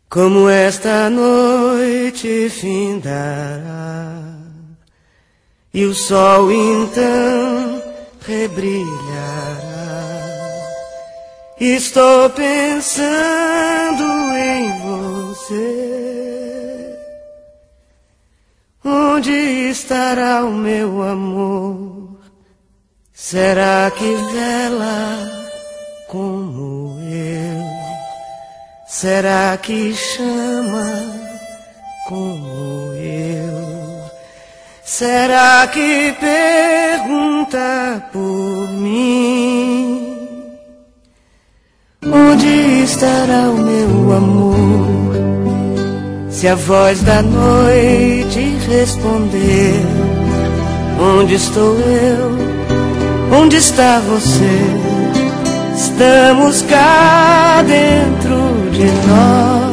Como esta noite findará e o sol então rebrilhará, estou pensando em você. Onde estará o meu amor? Será que vela como eu? Será que chama como eu? Será que pergunta por mim? Onde estará o meu amor? Se a voz da noite responder, onde estou eu? Onde está você? Estamos cá dentro de nós,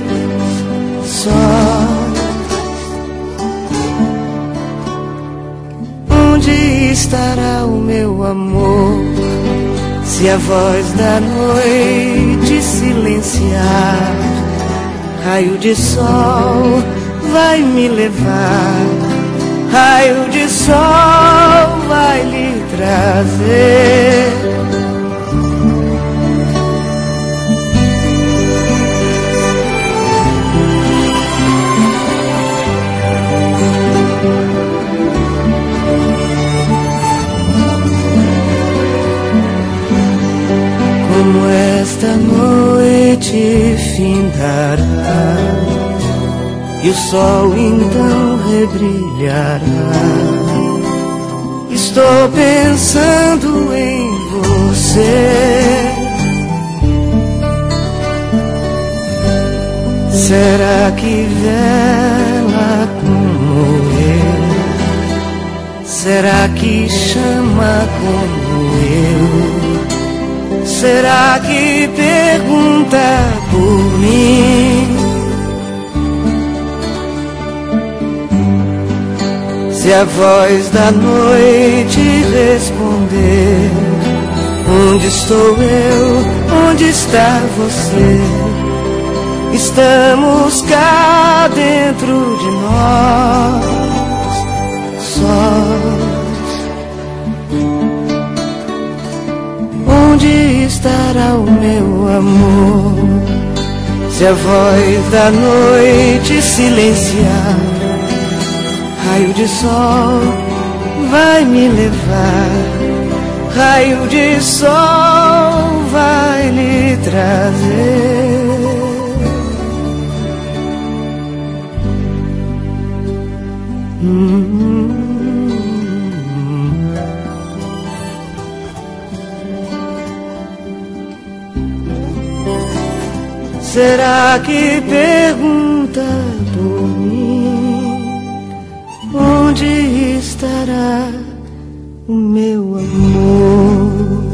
sós. Onde estará o meu amor? Se a voz da noite silenciar, raio de sol vai me levar, raio de sol vai lhe trazer. Como esta noite findará e o sol então rebrilhará, estou pensando em você. Será que vela como eu? Será que chama como eu? Será que pergunta por mim? Se a voz da noite responder, onde estou eu? Onde está você? Estamos cá dentro de nós, sós. Onde estará o meu amor? Se a voz da noite silenciar, raio de sol vai me levar, raio de sol vai lhe trazer. Será que pergunta por mim? Onde estará o meu amor?